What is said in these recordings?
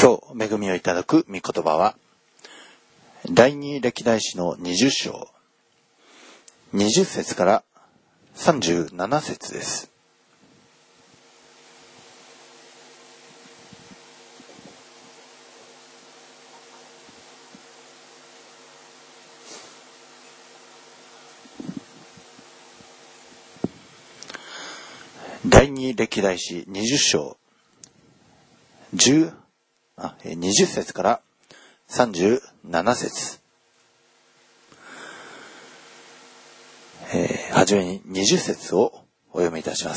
今日恵みをいただく御言葉は第二歴代史の20章20節から37節です。第二歴代史20章20節から37節、はじめに20節をお読みいたします。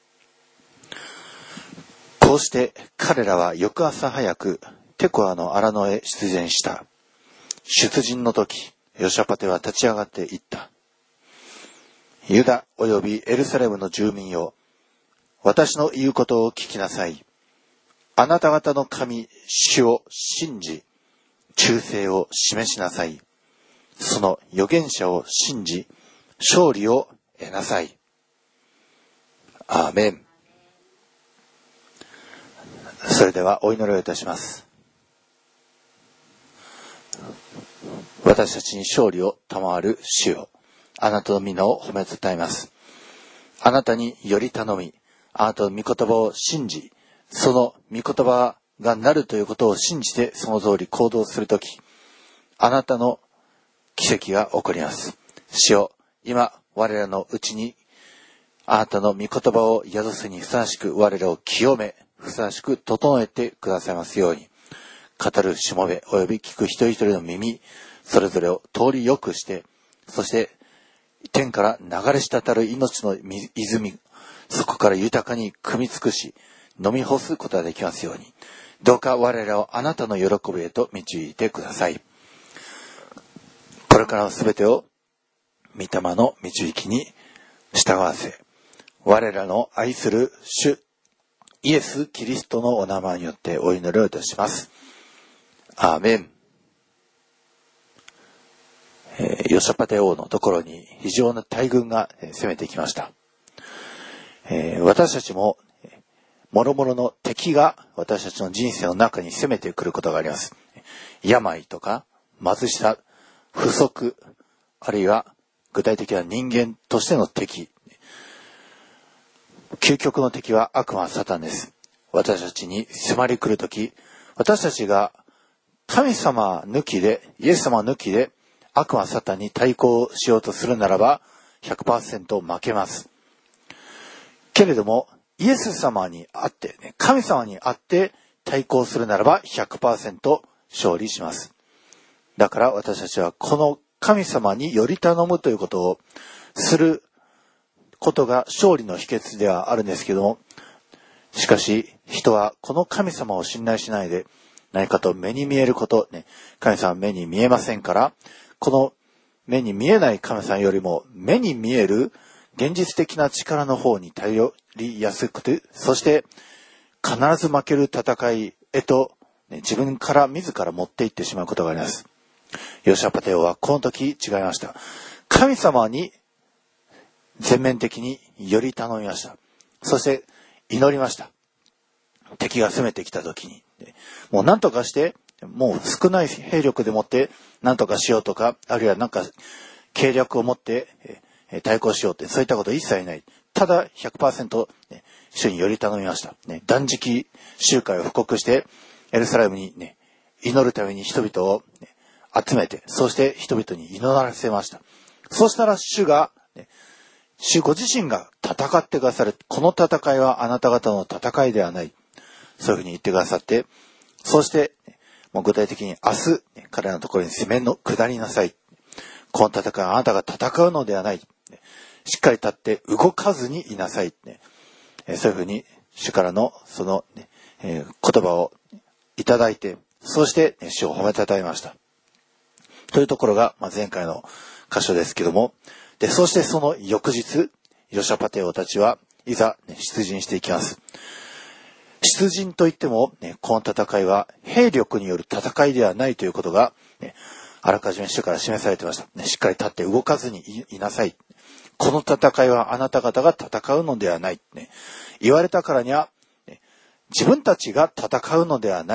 こうして彼らは翌朝早くテコアの荒野へ出陣した。出陣の時、ヨシャパテは立ち上がって言った。ユダおよびエルサレムの住民よ、私の言うことを聞きなさい。あなた方の神、主を信じ、忠誠を示しなさい。その預言者を信じ、勝利を得なさい。アーメン。それではお祈りをいたします。私たちに勝利を賜る主よ、あなたの皆を褒めたたえます。あなたにより頼み、あなたの御言葉を信じ、その御言葉がなるということを信じてその通り行動するとき、あなたの奇跡が起こります。主よ、今我らのうちにあなたの御言葉を宿すにふさわしく我らを清め、ふさわしく整えてくださいますように、語るしもべおよび聞く一人一人の耳、それぞれを通りよくして、そして天から流れ滴る命の泉、そこから豊かに汲み尽くし、飲み干すことができますように、どうか我らをあなたの喜びへと導いてください。これからのすべてを御霊の導きに従わせ、我らの愛する主イエス・キリストのお名前によってお祈りをいたします。アーメン。ヨシャパテ王のところに非常な大軍が攻めてきました。私たちも諸々の敵が私たちの人生の中に攻めてくることがあります。病とか貧しさ、不足、あるいは具体的な人間としての敵。究極の敵は悪魔サタンです。私たちに迫り来るとき、私たちが神様抜きで、イエス様抜きで悪魔サタンに対抗しようとするならば 100% 負けます。けれどもイエス様にあって、神様にあって対抗するならば 100% 勝利します。だから私たちはこの神様により頼むということをすることが勝利の秘訣ではあるんですけども、しかし人はこの神様を信頼しないで何かと目に見えること、神様は目に見えませんから、この目に見えない神様よりも目に見える現実的な力の方に頼りやすくて、そして必ず負ける戦いへと、自分から自ら持っていってしまうことがあります。ヨシャパテ王はこの時違いました。神様に全面的により頼みました。そして祈りました。敵が攻めてきた時に、もう何とかして、もう少ない兵力でもって何とかしようとか、あるいはなんか計略を持って対抗しようって、そういったこと一切ない。ただ 100% 主により頼みました。断食集会を布告してエルサレムに祈るために人々を集めて、そして人々に祈らせました。そうしたら主ご自身が戦ってくださる。この戦いはあなた方の戦いではない。そういうふうに言ってくださって、そしてもう具体的に明日彼らのところに攻めの下りなさい。この戦いはあなたが戦うのではない。しっかり立って動かずにいなさい。そういうふうに主からのその、言葉をいただいて、そして主を褒めたたえました。というところが前回の箇所ですけども、そしてその翌日、ヨシャパテ王たちはいざ出陣していきます。出陣といっても、この戦いは兵力による戦いではないということが、あらかじめ主から示されていました。しっかり立って動かずにいなさい。この戦いはあなた方が戦うのではない。言われたからには、自分たちが戦うのではない。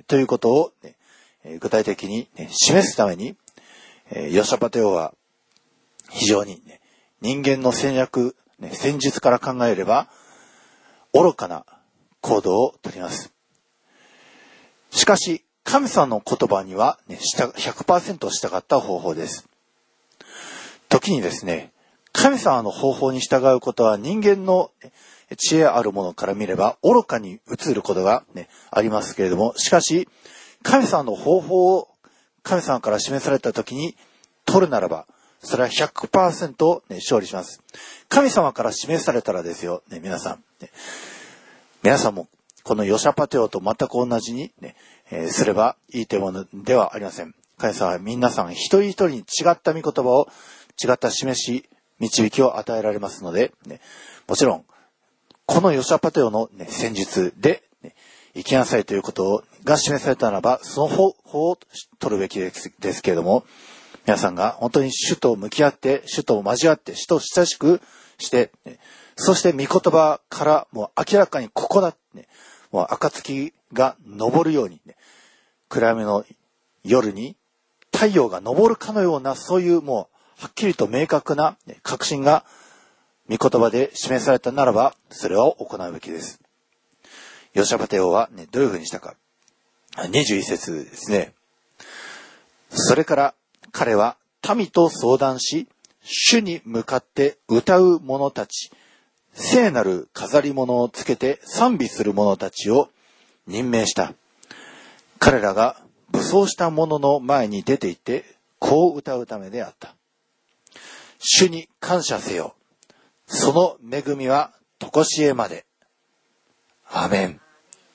ということを、具体的に、示すために、ヨシャパテ王は非常に、人間の戦略、戦術から考えれば愚かな行動をとります。しかし神様の言葉には、100% 従った方法です。時にですね、神様の方法に従うことは人間の知恵あるものから見れば愚かに映ることが、ありますけれども、しかし神様の方法を神様から示された時に取るならば、それは 100% 勝利します。神様から示されたらですよ、皆さんもこのヨシャパテ王と全く同じに、すればいいというものではありません。神様は皆さん一人一人に違った御言葉を、違った導きを与えられますので、もちろんこのヨシャパテ王の、戦術で、生きなさいということが示されたならば、その方法を取るべきですけれども、皆さんが本当に主と向き合って、主と交わって、主と親しくして、そして御言葉からもう明らかにここだ、もう暁が昇るように、暗闇の夜に太陽が昇るかのような、そういうもうはっきりと明確な確信が御言葉で示されたならば、それを行うべきです。ヨシャパテ王は、どういうふうにしたか。21節ですね。それから彼は民と相談し、主に向かって歌う者たち、聖なる飾り物をつけて賛美する者たちを任命した。彼らが武装した者の前に出て行って、こう歌うためであった。主に感謝せよ。その恵みは常しえまで。アーメン。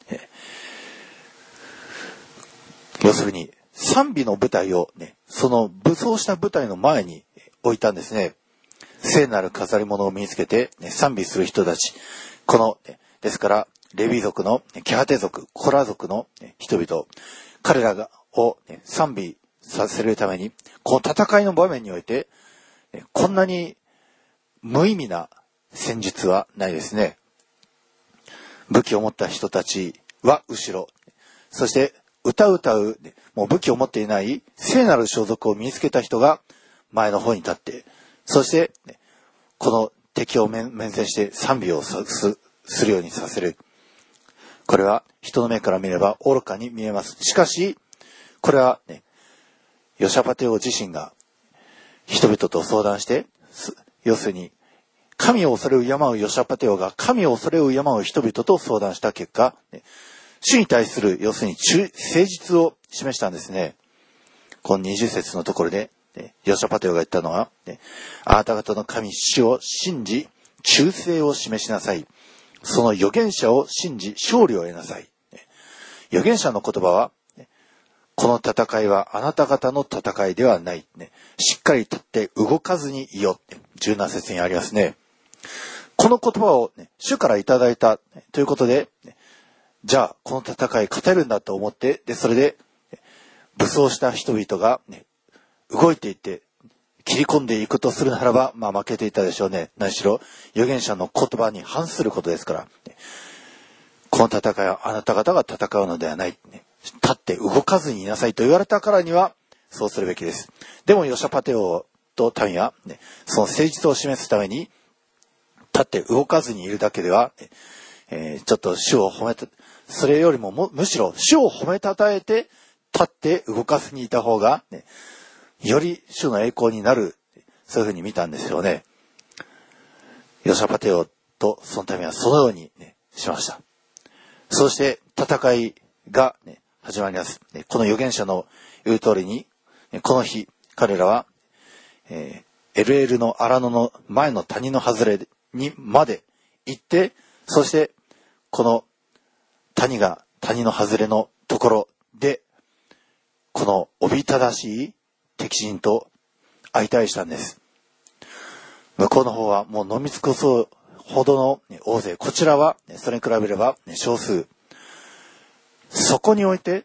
要するに賛美の舞台をその武装した舞台の前に置いたんですね。聖なる飾り物を身につけて、賛美する人たち。ですから、レビ族のケハテ族、コラ族の人々、彼らを賛美させるために、この戦いの場面において、こんなに無意味な戦術はないですね。武器を持った人たちは後ろ、そして歌う、もう武器を持っていない聖なる装束を身につけた人が前の方に立って、そしてこの敵を面前して賛美をするようにさせる。これは人の目から見れば愚かに見えます。しかしこれはヨシャパテ王自身が人々と相談して、要するに神を恐れ敬うヨシャパテ王が神を恐れ敬う人々と相談した結果、主に対する要するに誠実を示したんですね。この20節のところでヨシャパテ王が言ったのは、あなた方の神主を信じ忠誠を示しなさい。その預言者を信じ勝利を得なさい。預言者の言葉は、この戦いはあなた方の戦いではない。しっかり立って動かずにいよ。17節にありますね。この言葉を、主からいただいたということで、じゃあこの戦い勝てるんだと思って、それで武装した人々が、動いていって切り込んでいくとするならば、負けていたでしょうね。何しろ預言者の言葉に反することですから、この戦いはあなた方が戦うのではない。立って動かずにいなさいと言われたからにはそうするべきです。でもヨシャパテ王と民は、その誠実を示すために立って動かずにいるだけでは、ちょっと主を褒めた、それよりもむしろ主を褒めたたえて立って動かずにいた方が、より主の栄光になる、そういうふうに見たんですよね。ヨシャパテ王とその民はそのように、しました。そして戦いが、始まります。この預言者の言う通りに、この日彼らは、エルエルの荒野の前の谷の外れにまで行って、そしてこの谷の外れのところでこのおびただしい敵陣と相対したんです。向こうの方はもう飲み尽くそうほどの大勢、こちらはそれに比べれば少数。そこにおいて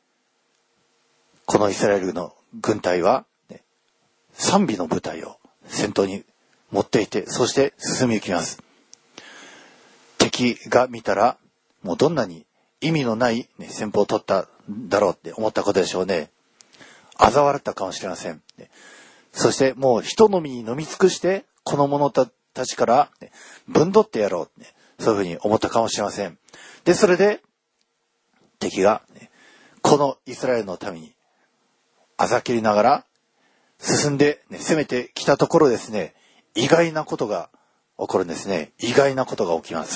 このイスラエルの軍隊は賛美の部隊を先頭に持っていて、そして進み行きます。敵が見たらもうどんなに意味のない戦法を取っただろうって思ったことでしょうね。嘲笑ったかもしれません。そしてもうひと飲みに飲み尽くして、この者たちからぶんどってやろうって、そういうふうに思ったかもしれません。で、それで敵がこのイスラエルの民にあざきりながら進んで、攻めてきたところですね、意外なことが起こるんですね。意外なことが起きます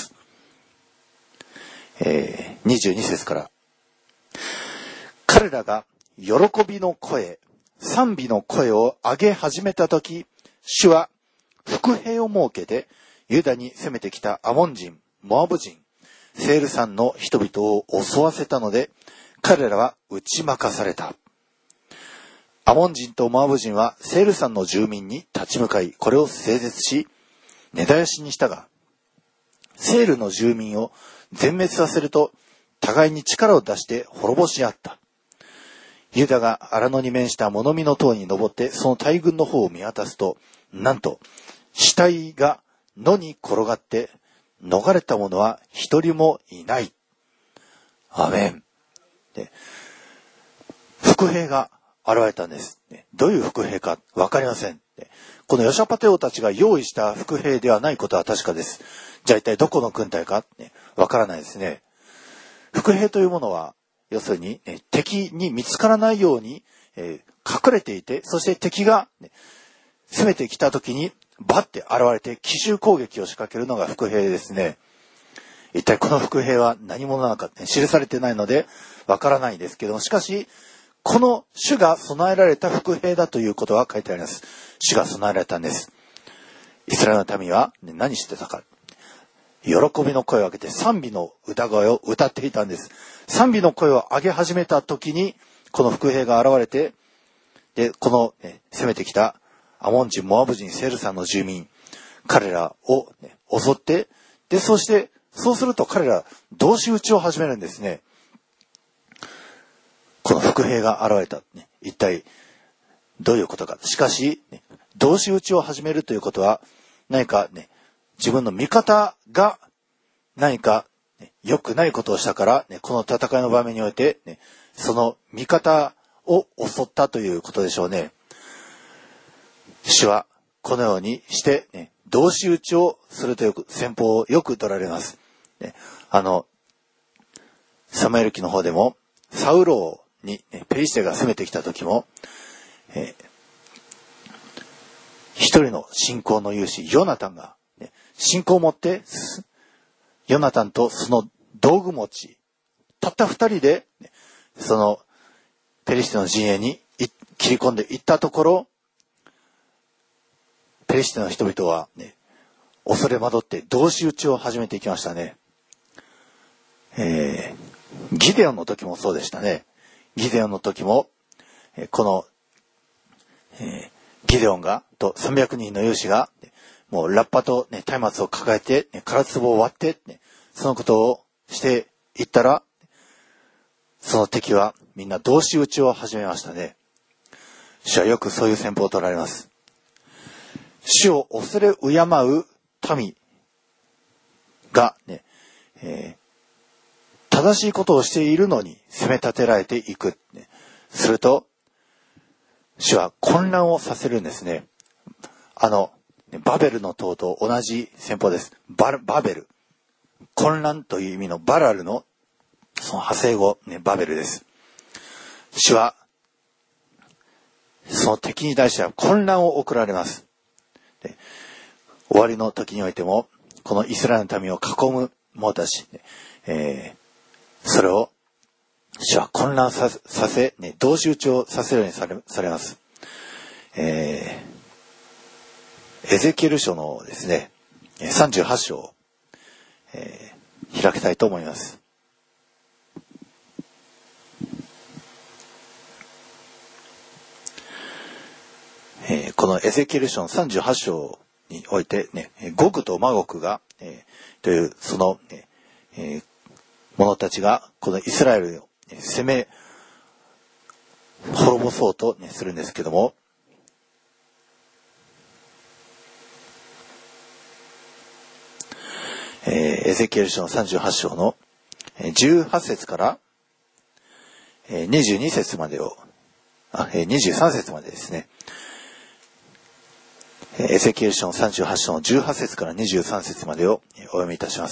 。22節から。彼らが喜びの声、賛美の声を上げ始めたとき、主は伏兵を設けて、ユダに攻めてきたアモン人、モアブ人、セール山の人々を襲わせたので、彼らは打ち負かされた。アモン人とモアブ人はセール山の住民に立ち向かい、これを整絶し、根絶やしにしたが、セールの住民を全滅させると、互いに力を出して滅ぼし合った。ユダが荒野に面した物見の塔に登って、その大軍の方を見渡すと、なんと、死体が野に転がって、逃れた者は一人もいない。アメン。で、伏兵が現れたんです。どういう伏兵かわかりません。このヨシャパテ王たちが用意した伏兵ではないことは確かです。じゃあ一体どこの軍隊かわからないですね。伏兵というものは、要するに敵に見つからないように隠れていて、そして敵が攻めてきた時にバッて現れて奇襲攻撃を仕掛けるのが伏兵ですね。一体この伏兵は何者なのか記されてないのでわからないですけども、しかしこの主が備えられた伏兵だということは書いてあります。主が備えられたんです。イスラエルの民は何してたか。喜びの声を上げて賛美の歌声を歌っていたんです。賛美の声を上げ始めた時にこの伏兵が現れて、でこの、攻めてきたアモン人、モアブ人、セール山の住民、彼らを、襲って、でそうすると彼ら同士討ちを始めるんですね。この伏兵が現れた、一体どういうことか。しかし、同士討ちを始めるということは何か自分の味方が何か良くないことをしたから、この戦いの場面において、その味方を襲ったということでしょうね。主はこのようにして、同士討ちをするという戦法をよく取られます。サムエル記の方でもサウロに、ペリシテが攻めてきた時も、一人の信仰の勇士ヨナタンが信仰を持ってヨナタンとその道具持ちたった二人でそのペリシテの陣営に切り込んでいったところ、ペリシテの人々は恐れ惑って同士討ちを始めていきましたね。ギデオンの時もそうでしたね。ギデオンの時もこの、ギデオンがと300人の勇士がもうラッパと、松明を抱えて、唐壺を割って、そのことをしていったら、その敵はみんな同士討ちを始めましたね。主はよくそういう戦法を取られます。主を恐れ敬う民が、正しいことをしているのに責め立てられていく。すると、主は混乱をさせるんですね。バベルの塔と同じ戦法です。バベル。混乱という意味のバラルのその派生語、バベルです。主は、その敵に対しては混乱を送られます。で終わりの時においても、このイスラエルの民を囲む者たち、それを主は混乱させ、同士討ちをさせるようにされます。エゼキエル書のですね、38章を、開きたいと思います。このエゼキエル書の38章においてね、ゴグとマゴグが、というその、者たちがこのイスラエルを攻め滅ぼそうと、するんですけども、エゼキエル書の38章の18節から 22節までを、23節までですね。エゼキエル書の38章の18節から23節までをお読みいたします。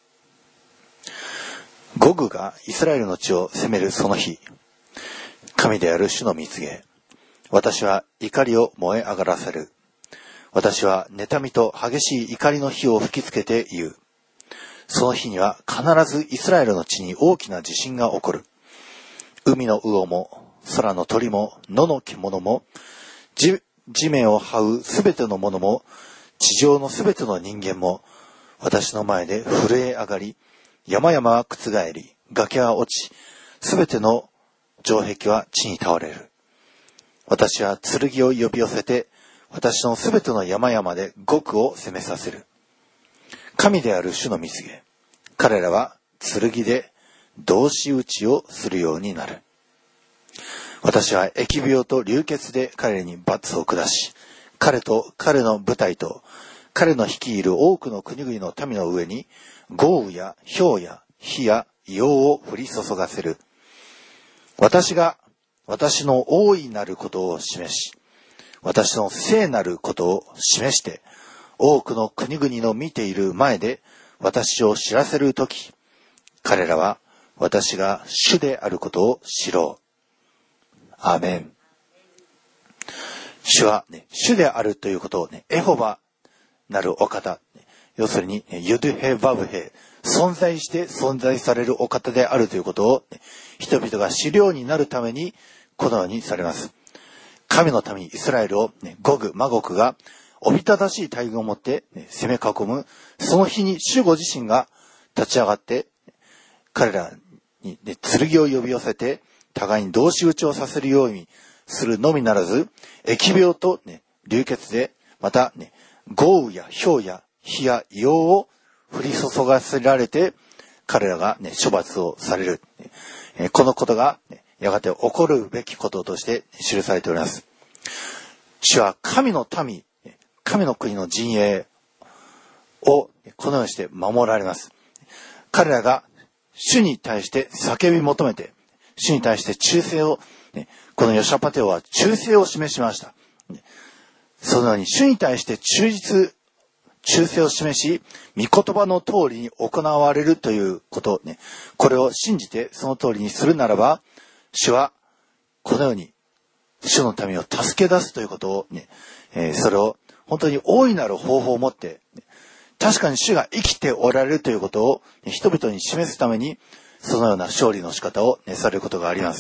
ゴグがイスラエルの地を攻めるその日、神である主の御告げ。私は怒りを燃え上がらせる。私は妬みと激しい怒りの火を吹きつけて言う。その日には必ずイスラエルの地に大きな地震が起こる。海の魚も空の鳥も野の獣も地面を這うすべてのものも地上のすべての人間も私の前で震え上がり、山々は覆り、崖は落ち、すべての城壁は地に倒れる。私は剣を呼び寄せて、私のすべての山々で極を攻めさせる。神である主の御告げ。彼らは剣で同士討ちをするようになる。私は疫病と流血で彼に罰を下し、彼と彼の部隊と彼の率いる多くの国々の民の上に豪雨や雹や火や硫黄を降り注がせる。私が私の大いなることを示し、私の聖なることを示して、多くの国々の見ている前で私を知らせるとき、彼らは私が主であることを知ろう。アーメン。主は、主であるということをエホバなるお方、要するにユドヘバブヘ、存在して存在されるお方であるということを、人々が知るようになるためにこのようにされます。神の民イスラエルを、ゴグ、マゴクがおびただしい大軍を持って、攻め囲む、その日に主ご自身が立ち上がって、彼らに、剣を呼び寄せて、互いに同士討ちをさせるようにするのみならず、疫病と、流血で、また、豪雨や雹や火や硫黄を降り注がせられて、彼らが、処罰をされる。このことが、やがて起こるべきこととして記されております。主は神の民、神の国の陣営をこのようにして守られます。彼らが主に対して叫び求めて、主に対して忠誠を、このヨシャパテオは忠誠を示しました。そのように主に対して忠誠を示し、御言葉の通りに行われるということをこれを信じてその通りにするならば、主はこのように主の民を助け出すということをそれを本当に大いなる方法を持って、確かに主が生きておられるということを人々に示すために、そのような勝利の仕方をされることがあります。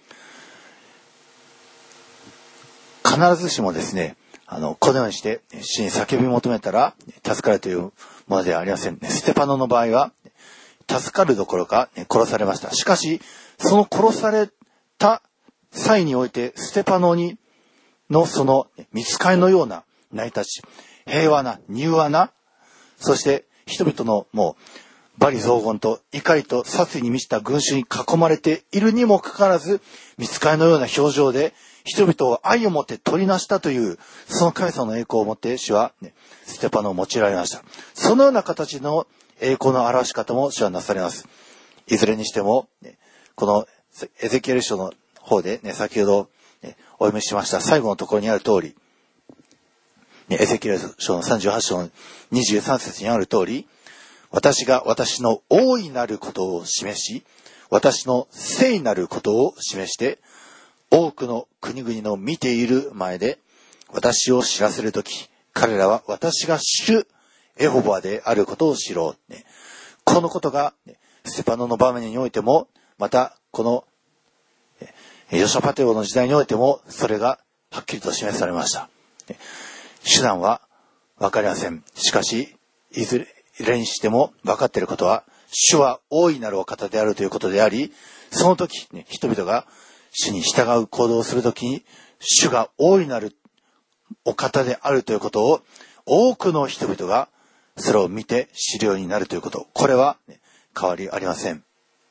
必ずしもですね、このようにして主に叫び求めたら助かるというものではありません。ステパノの場合は助かるどころか殺されました。しかし、その殺された際においてステパノのその御使いのような成り立ち、平和な柔和な、そして人々のもう罵詈雑言と怒りと殺意に満ちた群衆に囲まれているにもかかわらず、御使いのような表情で人々を愛を持って取りなしたという、その神様の栄光を持って主は、ステパノを用いられました。そのような形の栄光の表し方も主はなされます。いずれにしても、このエゼキエル書の方で、先ほど、お読みしました最後のところにある通り、エゼキエル書の38章の23節にある通り、私が私の大いなることを示し、私の聖なることを示して、多くの国々の見ている前で私を知らせるとき、彼らは私が主エホバであることを知ろう。このことがステパノの場面においても、またこのヨシャパテオの時代においても、それがはっきりと示されました。手段はわかりません。しかし、いずれにしても分かっていることは、主は大いなるお方であるということであり、その時、人々が主に従う行動をするときに、主が大いなるお方であるということを、多くの人々がそれを見て知るようになるということ。これは変わりありません。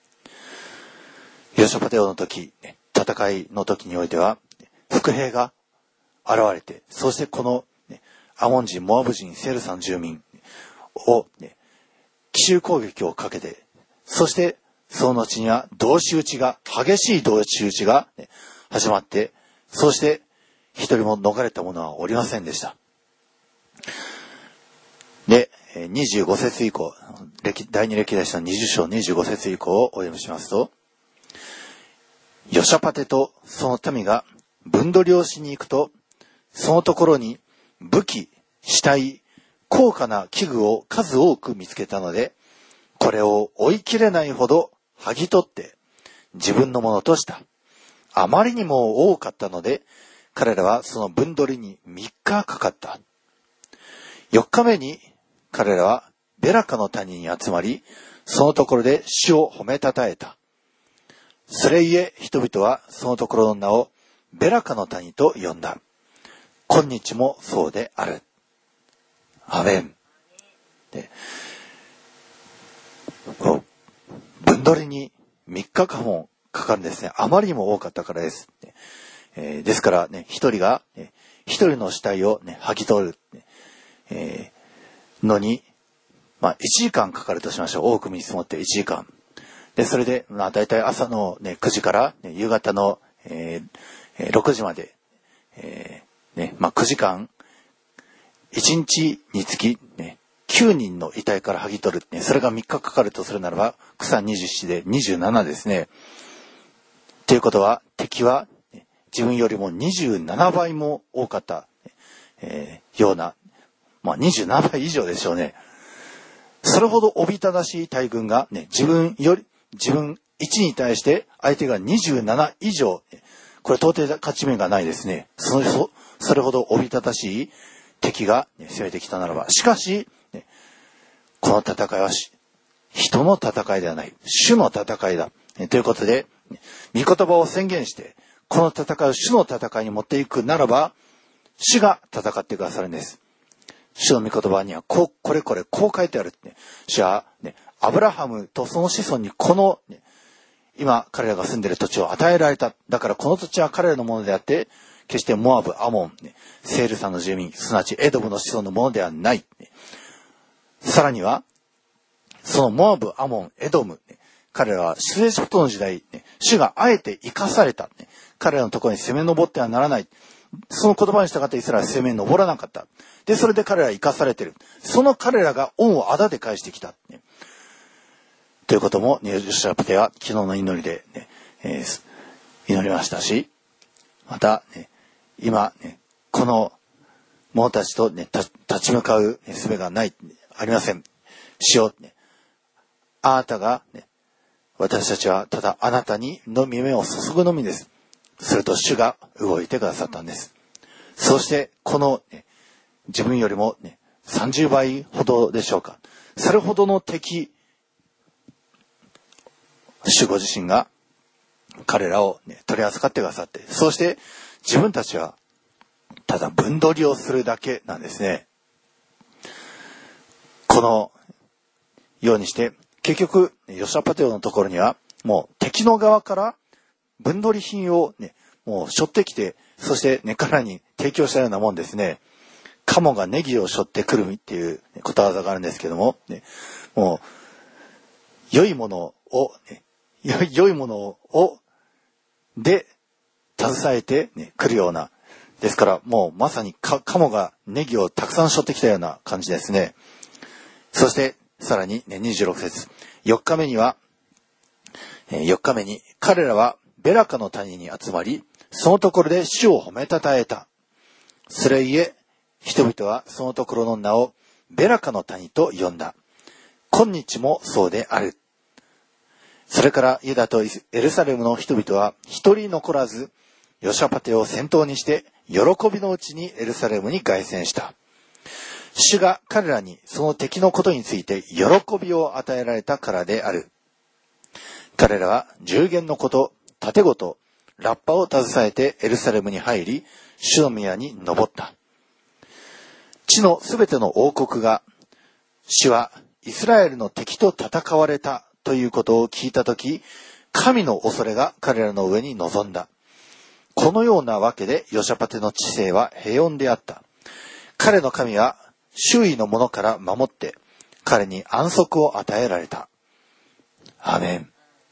ヨシャパテオの時、戦いの時においては、伏兵が現れて、そしてこのアモン人、モアブ人、セール山住民を奇襲攻撃をかけて、そしてその後には激しい同士討ちが、始まって、そうして一人も逃れた者はおりませんでした。で、25節以降、第二歴代史の20章25節以降をお読みしますと、ヨシャパテとその民が分取りをしに行くと、そのところに武器、死体、高価な器具を数多く見つけたので、これを追い切れないほど剥ぎ取って自分のものとした。あまりにも多かったので、彼らはその分取りに3日かかった。4日目に彼らはベラカの谷に集まり、そのところで主を褒めたたえた。それゆえ人々はそのところの名をベラカの谷と呼んだ。今日もそうである。アメン。で、分取りに3日間もかかるんですね。あまりにも多かったからです。ですからね、一人の死体をね、剥ぎ取る、のに、1時間かかるとしましょう。多く見積もって1時間。で、それで、だいたい朝の、ね、9時から、ね、夕方の、6時まで、9時間、1日につき、ね、9人の遺体から剥ぎ取る、ね。それが3日かかるとするならば、草27で27ですね。ということは、敵は、自分よりも27倍も多かった、ような、27倍以上でしょうね。それほどおびただしい大軍が、ね、自分1に対して相手が27以上、これ到底勝ち目がないですね。それほどおびただしい敵が、ね、攻めてきたならば。しかし、ね、この戦いは人の戦いではない。主の戦いだ。ということで、御言葉を宣言して、この戦いを主の戦いに持っていくならば、主が戦ってくださるんです。主の御言葉にはこれこう書いてあるって、ね。主は、ね、アブラハムとその子孫にこの、ね、今彼らが住んでいる土地を与えられた。だからこの土地は彼らのものであって、決してモアブ、アモン、ね、セール山の住民、すなわちエドムの子孫のものではない。ね、さらには、そのモアブ、アモン、エドム、ね、彼らは出エジプトの時代、ね、主があえて生かされた。ね、彼らのところに攻め上ってはならない。その言葉に従ってイスラエルは攻めに登らなかった。で、それで彼らは生かされている。その彼らが恩をあだで返してきた。ね、ということも、ヨシャパテは昨日の祈りで、ね祈りましたし、また、ね、今、ね、この者たちと、ね、立ち向かう術がない、ありません。主よ、ね、あなたが、ね、私たちはただあなたにのみ目を注ぐのみです。すると主が動いてくださったんです。そしてこの、ね、自分よりも、ね、30倍ほどでしょうか。それほどの敵、主ご自身が彼らを、ね、取り扱ってくださって、そして自分たちはただ分取りをするだけなんですね。このようにして結局ヨシャパテオのところにはもう敵の側から分取り品をね、もう背負ってきて、そしてね、彼らに提供したようなもんですね。カモがネギを背負ってくるっていうことわざがあるんですけども、ね、もう良いものを、ね、良いものをで携えて、ね、来るような、ですからもうまさにカモがネギをたくさん背負ってきたような感じですね。そしてさらに、ね、26節4日目に彼らはベラカの谷に集まり、そのところで主を褒めたたえた。それゆえ人々はそのところの名をベラカの谷と呼んだ。今日もそうである。それからユダとエルサレムの人々は一人残らず、ヨシャパテを先頭にして喜びのうちにエルサレムに凱旋した。主が彼らにその敵のことについて喜びを与えられたからである。彼らは十弦のこと、盾事、ラッパを携えてエルサレムに入り、主の宮に登った。地のすべての王国が、主はイスラエルの敵と戦われたということを聞いたとき、神の恐れが彼らの上に臨んだ。このようなわけでヨシャパテの治世は平穏であった。彼の神は周囲の者から守って、彼に安息を与えられた。アメン。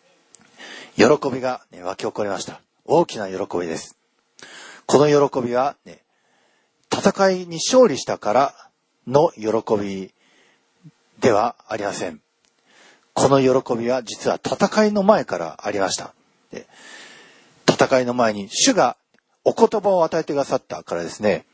喜びが、湧き起こりました。大きな喜びです。この喜びは、戦いに勝利したからの喜びではありません。この喜びは実は戦いの前からありました。戦いの前に主がお言葉を与えてくださったからですね。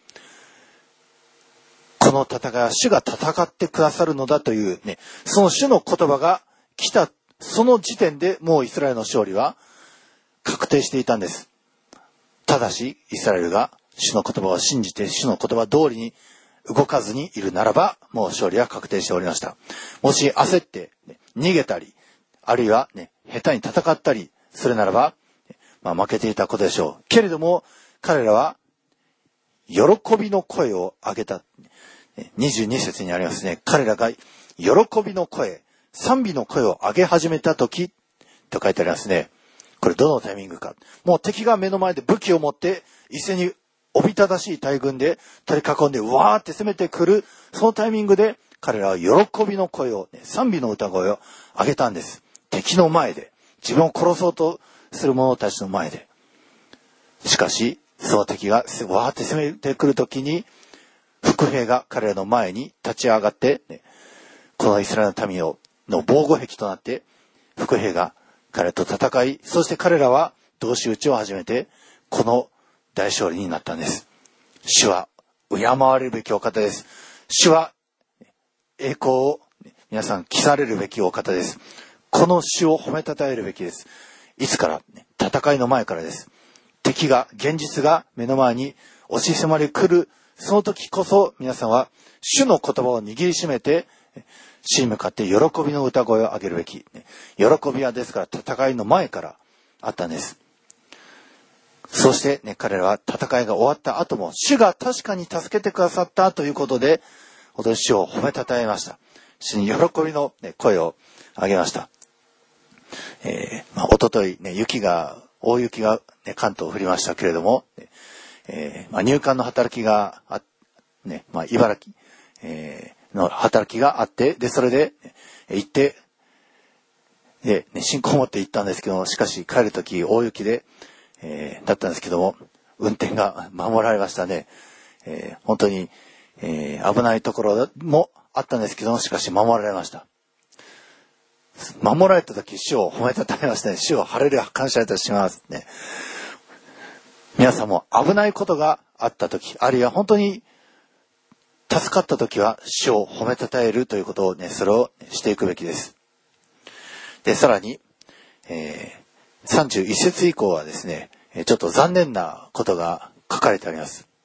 この戦いは主が戦ってくださるのだというその主の言葉が来たその時点でもうイスラエルの勝利は確定していたんです。ただしイスラエルが主の言葉を信じて主の言葉通りに動かずにいるならばもう勝利は確定しておりました。もし焦って逃げたりあるいは下手に戦ったりするならば負けていたことでしょう。けれども彼らは喜びの声を上げた。22節にありますね。彼らが喜びの声、賛美の声を上げ始めた時と書いてありますね。これどのタイミングか。もう敵が目の前で武器を持って一斉におびただしい大軍で取り囲んでわーって攻めてくるそのタイミングで彼らは喜びの声を、賛美の歌声を上げたんです。敵の前で自分を殺そうとする者たちの前で。しかしその敵がわーって攻めてくるときに伏兵が彼らの前に立ち上がって、このイスラエルの民の防護壁となって伏兵が彼らと戦い、そして彼らは同士討ちを始めてこの大勝利になったんです。主は敬われるべきお方です。主は栄光を皆さん着されるべきお方です。この主を褒めたたえるべきです。いつから？戦いの前からです。敵が現実が目の前に押し迫り来るその時こそ皆さんは主の言葉を握りしめて主に向かって喜びの歌声を上げるべき。喜びはですから戦いの前からあったんです。そして、彼らは戦いが終わった後も主が確かに助けてくださったということで本当に主を褒めたたえました。主に喜びの、声を上げました。一昨日大雪が、関東降りましたけれども、入管の働きが茨城、の働きがあって、で、それで、行って、で、信仰を持って行ったんですけども、しかし帰るとき大雪で、だったんですけども、運転が守られましたね。本当に、危ないところもあったんですけども、しかし守られました。守られたとき、主を褒めたたえましたね。主をハレルヤ感謝いたしますね。皆さんも危ないことがあったとき、あるいは本当に助かったときは主を褒めたたえるということをそれをしていくべきです。で、さらに、31節以降はですね、ちょっと残念なことが書かれてあります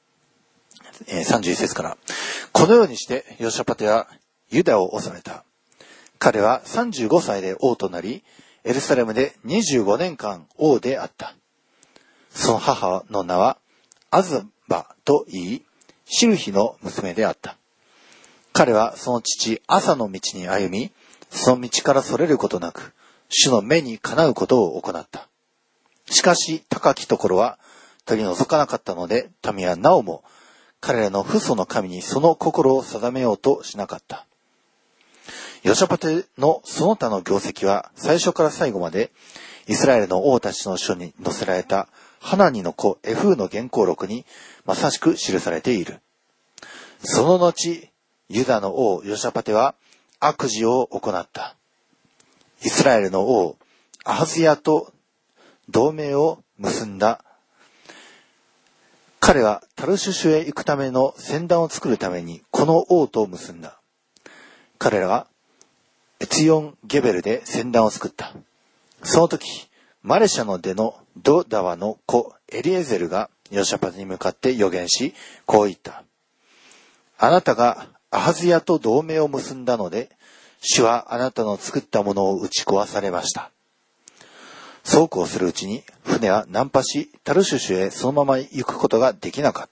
。31節から。このようにしてヨシャパテはユダを治めた。彼は35歳で王となり、エルサレムで25年間王であった。その母の名はアズバと言い、シルヒの娘であった。彼はその父アサの道に歩み、その道からそれることなく、主の目にかなうことを行った。しかし高きところは取り除かなかったので、民はなおも彼らの父祖の神にその心を定めようとしなかった。ヨシャパテのその他の業績は最初から最後までイスラエルの王たちの書に載せられたハナニの子エフーの原稿録にまさしく記されている。その後、ユダの王ヨシャパテは悪事を行った。イスラエルの王アハズヤと同盟を結んだ。彼はタルシュシュへ行くための船団を作るためにこの王と結んだ。彼らはエツヨンゲベルで船団を作った。その時、マレシャの出のドダワの子エリエゼルがヨシャパテに向かって預言し、こう言った。あなたがアハズヤと同盟を結んだので、主はあなたの作ったものを打ち壊されました。そうこうするうちに船は難破し、タルシュシュへそのまま行くことができなかった。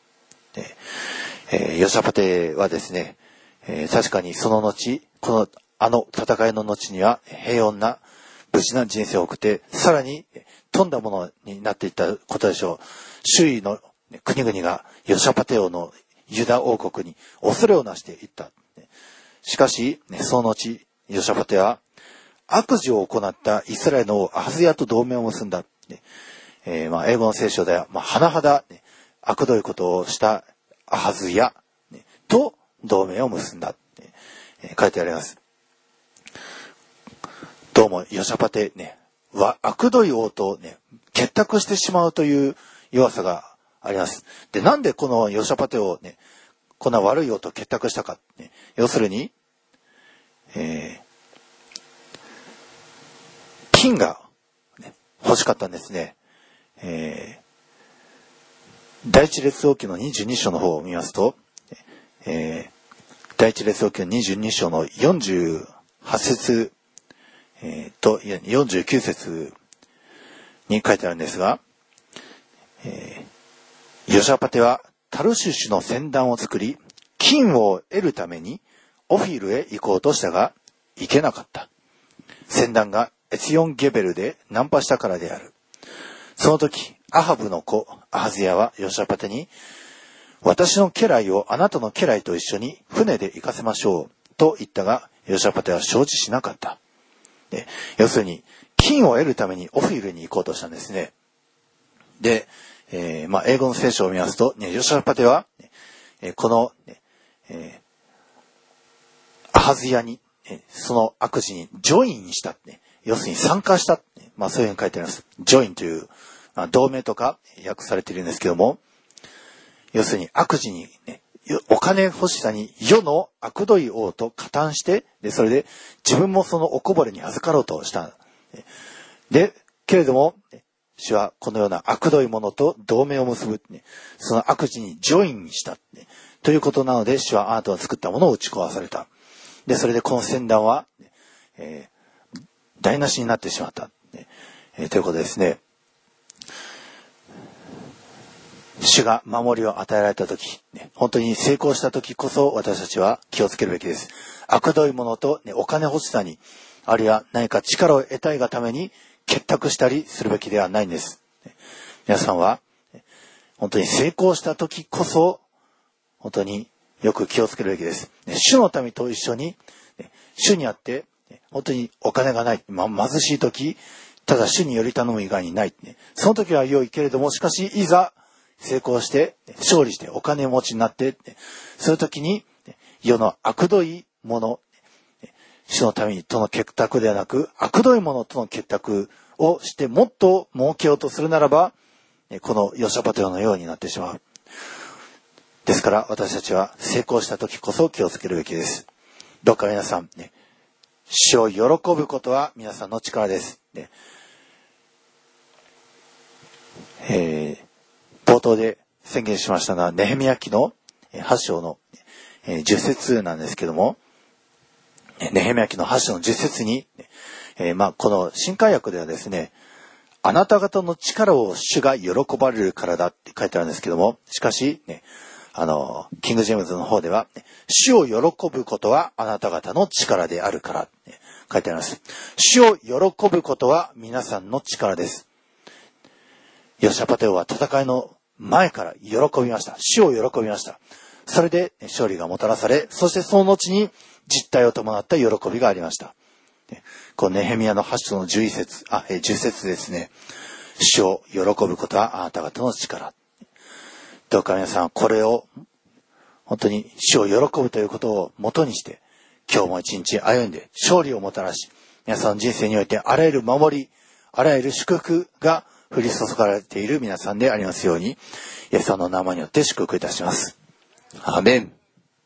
ヨシャパテはですね、確かにその後、あの戦いの後には平穏な無事な人生を送って、さらに富んだものになっていったことでしょう。周囲の国々がヨシャパテ王のユダ王国に恐れをなしていった。しかし、その後、ヨシャパテは悪事を行ったイスラエルの王アハズヤと同盟を結んだ。英語の聖書では、甚だ、悪どいことをしたアハズヤ、と同盟を結んだ。書いてあります。どうもヨシャパテは悪どい王と結託してしまうという弱さがあります。で、なんでこのヨシャパテをこんな悪い王と結託したか。要するに、金が、欲しかったんですね。第一列王記の22章の方を見ますと、第一列王記の22章の48節、と49節に書いてあるんですが、ヨシャパテはタルシュシュの船団を作り、金を得るためにオフィルへ行こうとしたが、行けなかった。船団がエツヨンゲベルで難破したからである。その時、アハブの子アハズヤはヨシャパテに、私の家来をあなたの家来と一緒に船で行かせましょうと言ったが、ヨシャパテは承知しなかった。要するに金を得るためにオフィルに行こうとしたんですね。で、英語の聖書を見ますと、ヨシャパテは、この、アハズヤに、その悪事にジョインした、要するに参加した、そういうふうに書いてあります。ジョインという、同盟とか訳されているんですけども、要するに悪事に、お金欲しさに世の悪どい王と加担して、それで自分もそのおこぼれに預かろうとした。で、けれども、主はこのような悪どい者と同盟を結ぶ、その悪事にジョインした、ということなので、主はあなたが作ったものを打ち壊された。で、それでこの船団は、台無しになってしまった。ということですね。主が守りを与えられたとき、本当に成功したときこそ私たちは気をつけるべきです。悪どいものと、お金欲しさに、あるいは何か力を得たいがために結託したりするべきではないんです。皆さんは本当に成功したときこそ本当によく気をつけるべきです。主の民と一緒に、主にあって本当にお金がない、貧しいとき、ただ主により頼む以外にない。その時は良いけれども、しかしいざ成功して勝利してお金持ちになってそういう時に世の悪どいもの、主のためにとの結託ではなく悪どいものとの結託をしてもっと儲けようとするならばこのヨシャパテのようになってしまう。ですから私たちは成功した時こそ気をつけるべきです。どうか皆さん主を喜ぶことは皆さんの力です。冒頭で宣言しましたのはネヘミヤ記の8章の10節なんですけども、ネヘミヤ記の8章の10節に、この新海訳ではですね、あなた方の力を主が喜ばれるからだって書いてあるんですけども、しかし、キングジェームズの方では、主を喜ぶことはあなた方の力であるから、書いてあります。主を喜ぶことは皆さんの力です。ヨシャパテ王は戦いの前から喜びました。主を喜びました。それで勝利がもたらされ、そしてその後に実体を伴った喜びがありました。このネヘミヤの8章の10節ですね。主を喜ぶことはあなた方の力。どうか皆さんこれを本当に主を喜ぶということを元にして、今日も一日歩んで勝利をもたらし、皆さんの人生においてあらゆる守り、あらゆる祝福が降り注がれている皆さんでありますように、イエス様の名前によって祝福いたします。アーメン。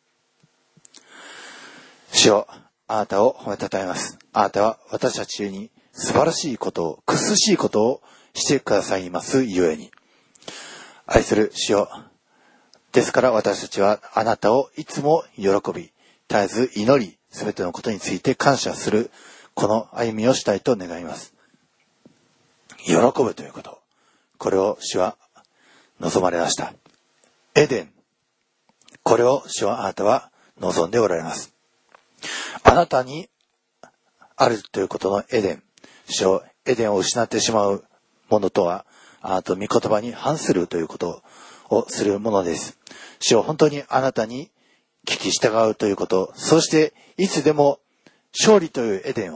主よ、あなたを褒めたたえます。あなたは私たちに素晴らしいことを、苦しいことをしてくださいますゆえに。愛する主よ、ですから私たちはあなたをいつも喜び、絶えず祈り、すべてのことについて感謝する、この歩みをしたいと願います。喜ぶということ、これを主は望まれました。エデン、これを主はあなたは望んでおられます。あなたにあるということのエデン、主よ、エデンを失ってしまうものとは、あなたの御言葉に反するということをするものです。主よ、本当にあなたに聞き従うということ、そしていつでも勝利というエデンを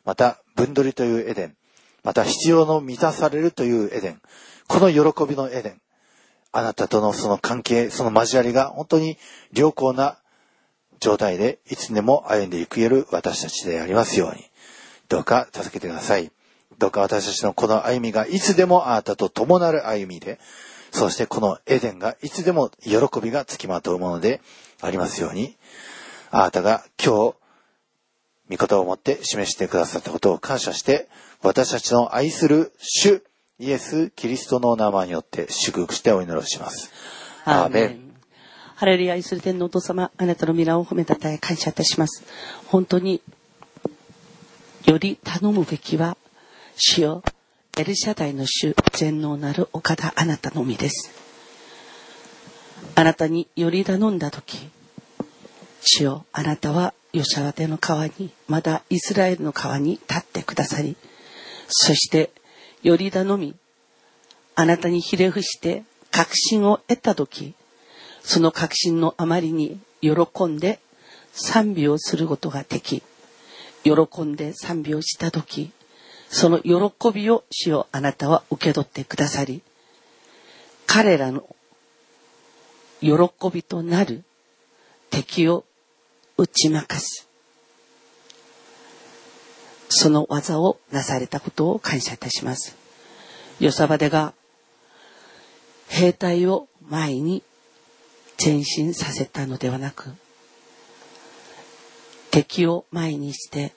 また分取りというエデン、また必要の満たされるというエデン、この喜びのエデン、あなたとのその関係、その交わりが本当に良好な状態でいつでも歩んでいくる私たちでありますように、どうか助けてください。どうか私たちのこの歩みがいつでもあなたと共なる歩みで、そしてこのエデンがいつでも喜びがつきまとうものでありますように、あなたが今日、御言葉を持って示してくださったことを感謝して、私たちの愛する主イエス・キリストの名前によって祝福してお祈りをします。アーメン。 ハレルヤ、愛する天のお父様、あなたの皆を褒めたたえ感謝いたします。本当により頼むべきは主よ、エルシャダイの主、全能なるお方、あなたのみです。あなたにより頼んだとき、主よ、あなたはヨシャワテの川に、まだイスラエルの川に立ってくださり、そしてより頼み、あなたにひれ伏して確信を得たとき、その確信のあまりに喜んで賛美をすることができ、喜んで賛美をしたとき、その喜びを主よ、あなたは受け取ってくださり、彼らの喜びとなる敵を打ち負かす、その技をなされたことを感謝いたします。ヨサバデが兵隊を前に前進させたのではなく、敵を前にして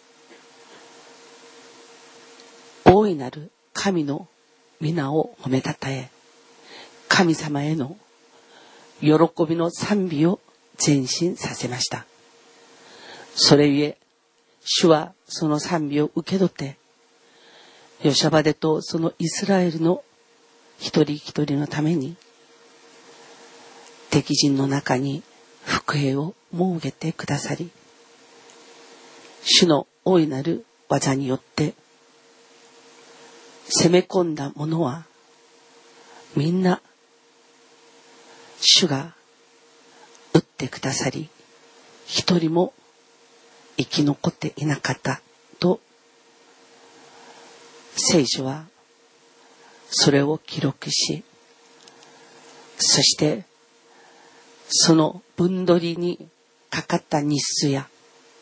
大いなる神の皆を褒めたたえ、神様への喜びの賛美を前進させました。それゆえ主はその賛美を受け取って、ヨシャバデとそのイスラエルの一人一人のために敵陣の中に伏兵を設けてくださり、主の大いなる技によって攻め込んだ者はみんな主が撃ってくださり、一人も生き残っていなかったと聖書はそれを記録し、そしてその分取りにかかった日数や、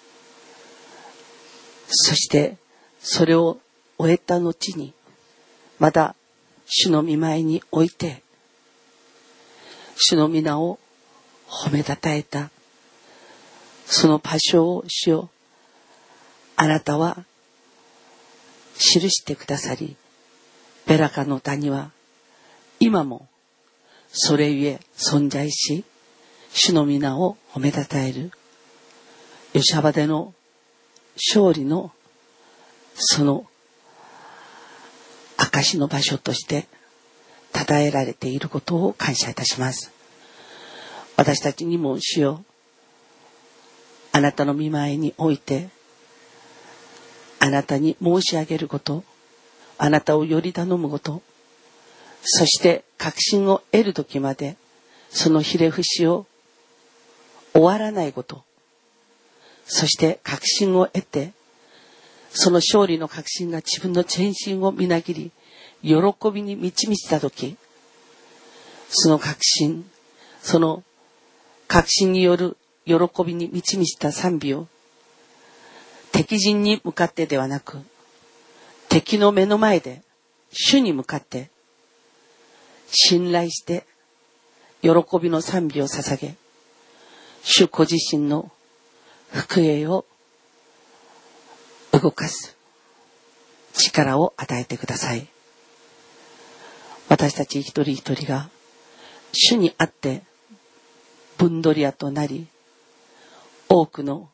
そしてそれを終えた後にまだ主の御前において主の皆を褒めたたえたその場所を主よ、あなたは記してくださり、ベラカの谷は今もそれゆえ存在し、主の皆を褒めたたえるヨシャバデの勝利のその証の場所として称えられていることを感謝いたします。私たちにも主よ、あなたの御前においてあなたに申し上げること、あなたをより頼むこと、そして確信を得るときまでそのひれ伏しを終わらないこと、そして確信を得てその勝利の確信が自分の前進をみなぎり喜びに満ち満ちたとき、その確信、その確信による喜びに満ち満ちた賛美を敵陣に向かってではなく、敵の目の前で主に向かって信頼して喜びの賛美を捧げ、主ご自身の福栄を動かす力を与えてください。私たち一人一人が主にあって分取り屋となり、多くの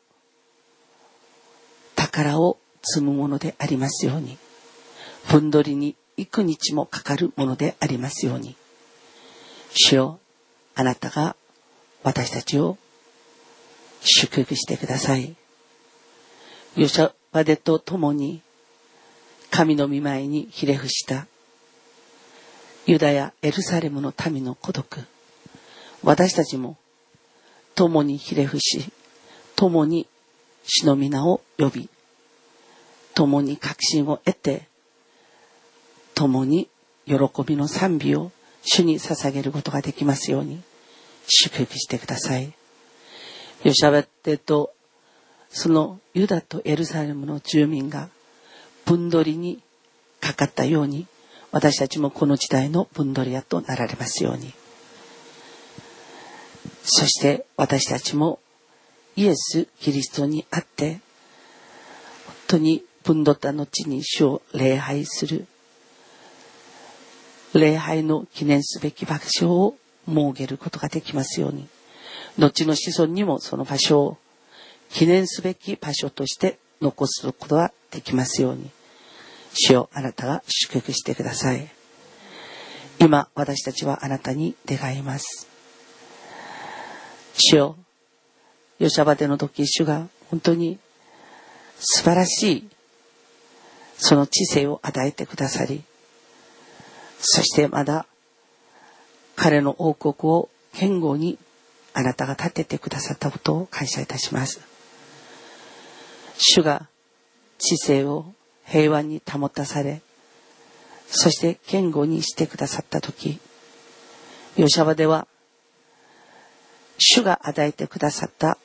宝を積むものでありますように、分取りに幾日もかかるものでありますように、主よ、あなたが私たちを祝福してください。ヨシャバデと共に神の御前にひれ伏したユダヤエルサレムの民の孤独、私たちも共にひれ伏し、共に主の皆を呼び、 共に確信を得て、共に喜びの賛美を主に捧げることができますように祝福してください。ヨシャバテとそのユダとエルサレムの住民が分取りにかかったように、私たちもこの時代の分取り屋となられますように。そして私たちもイエス・キリストにあって本当に分取った後に主を礼拝する、礼拝の記念すべき場所を設けることができますように、後の子孫にもその場所を記念すべき場所として残すことができますように、主よ、あなたが祝福してください。今私たちはあなたに願います。主よ、ヨシャバテの時、主が本当に素晴らしいその知性を与えてくださり、そしてまだ彼の王国を堅固にあなたが立ててくださったことを感謝いたします。主が知性を平和に保たされ、そして堅固にしてくださった時、ヨシャバでは主が与えてくださった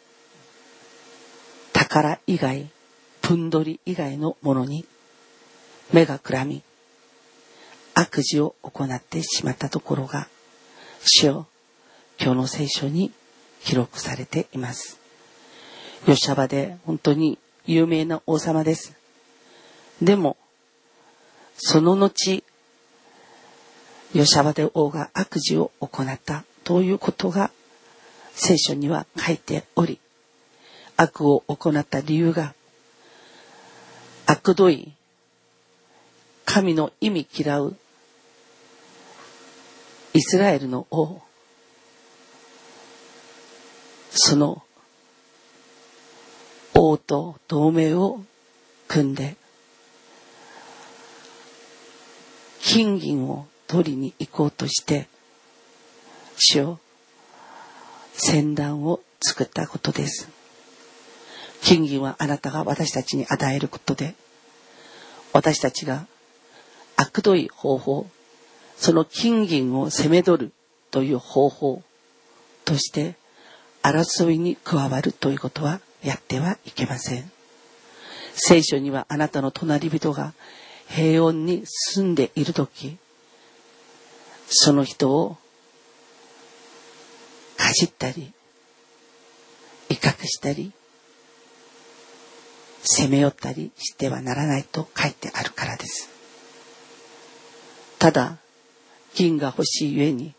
宝以外、分取り以外のものに目がくらみ、悪事を行ってしまったところが、主よ、今日の聖書に記録されています。ヨシャバで本当に有名な王様です。でもその後、ヨシャバデ王が悪事を行ったということが聖書には書いており、悪を行った理由が悪どい神の意味嫌うイスラエルの王、その王と同盟を組んで金銀を取りに行こうとして、主よ、船団を作ったことです。金銀はあなたが私たちに与えることで、私たちが悪どい方法、その金銀を攻め取るという方法として争いに加わるということはやってはいけません。聖書にはあなたの隣人が平穏に住んでいるとき、その人をかじったり威嚇したり攻め寄ったりしてはならないと書いてあるからです。ただ銀が欲しいゆえに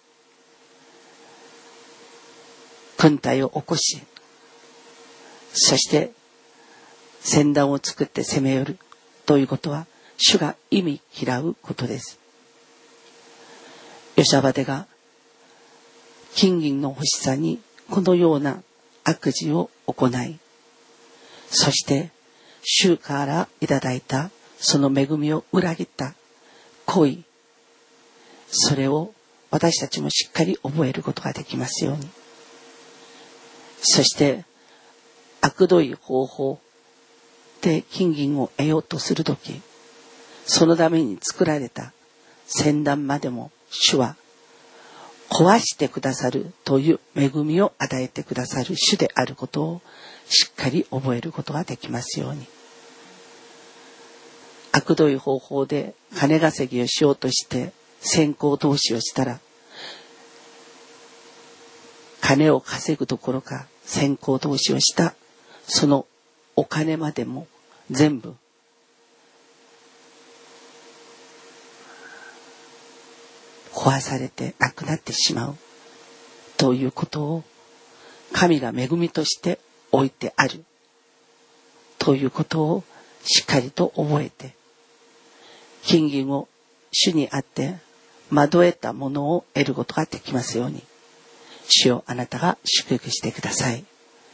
軍隊を起こし、そして船団を作って攻め寄るということは主が意味嫌うことです。ヨシャバデが金銀の欲しさにこのような悪事を行い、そして主からいただいたその恵みを裏切った行為、それを私たちもしっかり覚えることができますように。そして悪どい方法で金銀を得ようとするとき、そのために作られた船団までも主は壊してくださるという恵みを与えてくださる主であることをしっかり覚えることができますように。悪どい方法で金稼ぎをしようとして先行投資をしたら、金を稼ぐどころか先行投資をしたそのお金までも全部壊されてなくなってしまうということを神が恵みとして置いてあるということをしっかりと覚えて、金銀を主にあって惑えたものを得ることができますように、主をあなたが祝福してください。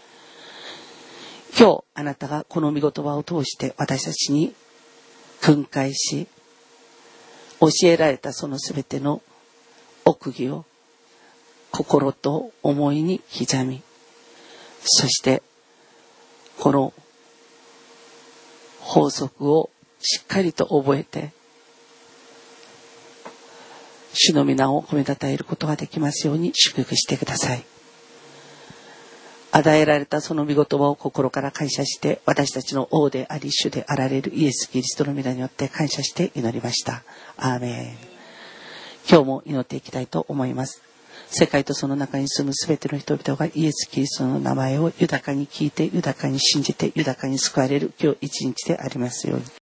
今日あなたがこの御言葉を通して私たちに訓戒し教えられたそのすべての奥義を心と思いに刻み、そしてこの法則をしっかりと覚えて、主の皆を褒めたたえることができますように祝福してください。与えられたその御言葉を心から感謝して、私たちの王であり主であられるイエス・キリストの皆によって感謝して祈りました。アーメン。今日も祈っていきたいと思います。世界とその中に住むすべての人々がイエス・キリストの名前を豊かに聞いて、豊かに信じて、豊かに救われる今日一日でありますように。